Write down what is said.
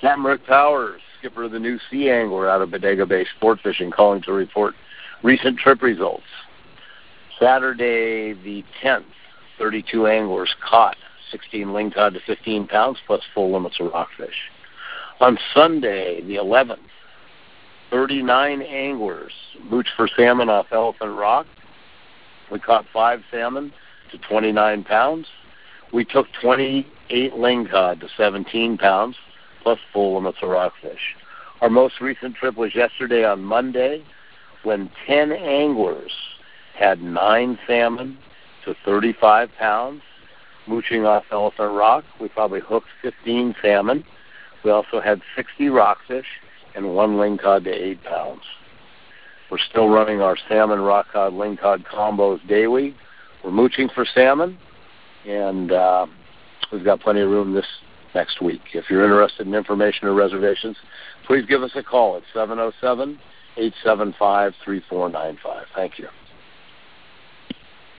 Captain Rick Powers, skipper of the New Sea Angler out of Bodega Bay Sport Fishing, calling to report recent trip results. Saturday the 10th, 32 anglers caught 16 lingcod to 15 pounds plus full limits of rockfish. On Sunday the 11th, 39 anglers mooched for salmon off Elephant Rock. We caught 5 salmon to 29 pounds. We took 28 lingcod to 17 pounds plus full limits of rockfish. Our most recent trip was yesterday on Monday when 10 anglers had 9 salmon to 35 pounds, mooching off Elephant Rock. We probably hooked 15 salmon. We also had 60 rockfish and 1 lingcod to 8 pounds. We're still running our salmon, rockcod, lingcod combos daily. We're mooching for salmon, and we've got plenty of room this next week. If you're interested in information or reservations, please give us a call at 707-875-3495. Thank you.